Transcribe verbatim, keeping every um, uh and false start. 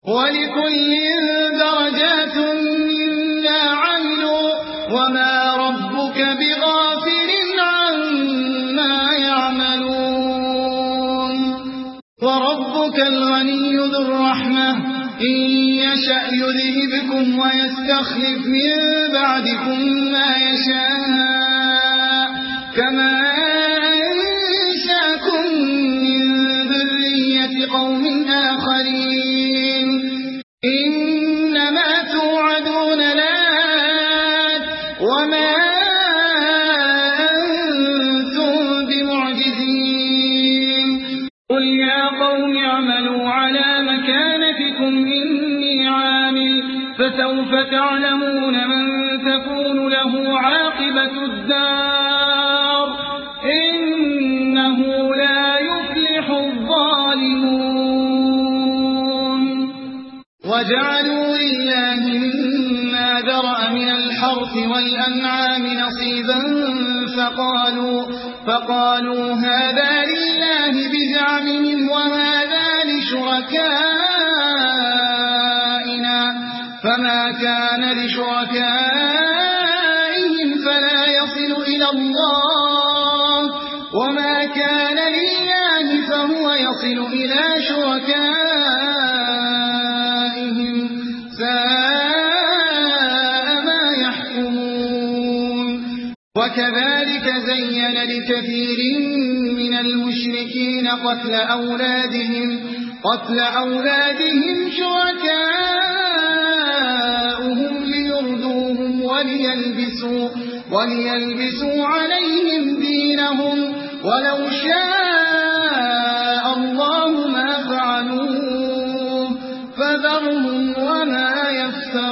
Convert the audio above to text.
ولكل درجات مما عملوا وما ربك بغافل عما يعملون وربك الغني ذو الرحمة إن يشأ يذهبكم ويستخلف من بعدكم ما يشاء كما أنشأكم من ذرية قوم آخرين إنما توعدون لآت وما أنتم بمعجزين قل يا قوم اعملوا على مكانتكم إني عامل فسوف تعلمون من تكون له عاقبة الدار إنه لا يفلح الظالمون وجعلوا لله مما ذرأ من الحرث والأنعام نصيبا فقالوا, فقالوا هذا لله بزعمهم وهذا لشركائنا فما كان لشركائهم فلا يصل إلى الله وما كان لله فهو يصل إلى شركائهم ساء ما يحكمون وكذلك زين لكثير من المشركين قتل أولادهم قتل أولادهم شركاؤهم ليردوهم وليلبسوا, وليلبسوا عليهم دينهم ولو شاء الله ما فعلوه فذرهم وما يفترون